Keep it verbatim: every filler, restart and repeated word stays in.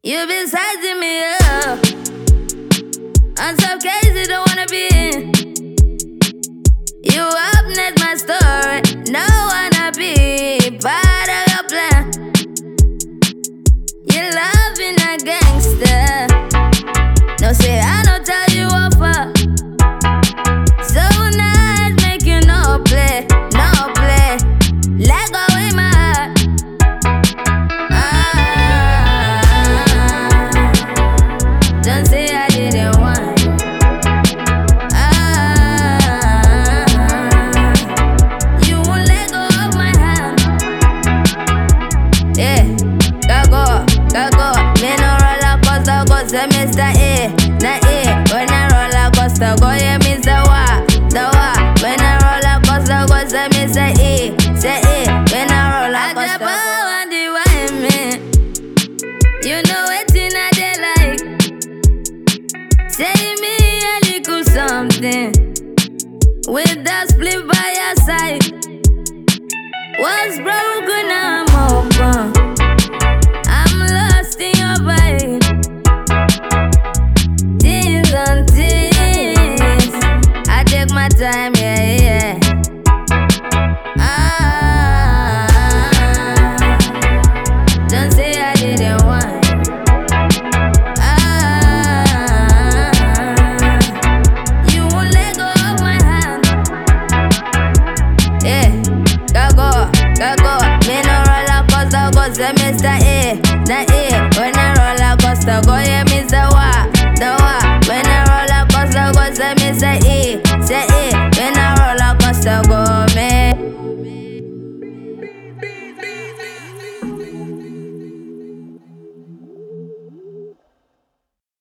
You've been sizing me up on some case you don't wanna be in. You upnet my story, no wanna be part of your plan. You loving a gangster. No say I don't tell you offer. So nice, make you no play, no play. Let go in my heart. Ah, don't say I didn't want. Ah, you won't let go of my hand. Yeah, go go, go go. Me no roller coaster, go say Mister A, na A. When I roller coaster, go yeah Mister Wa, the Wa. When I roller coaster, go say Mister E, say E. When I roller coaster, go on the wine, man. You know wetin I dey like. Say me a little something with that split by your side. What's broken, I'm open. I'm lost in your vibe. Things on things. I take my time, yeah, yeah. Ah, don't say I didn't want. Ah, you won't let go of my hand. Yeah, go go, go go. Me no roller coaster, go say Mister A, na A. When I roller coaster, go yeah Mister Wa, the Wa. When I roller coaster, go say Mister E,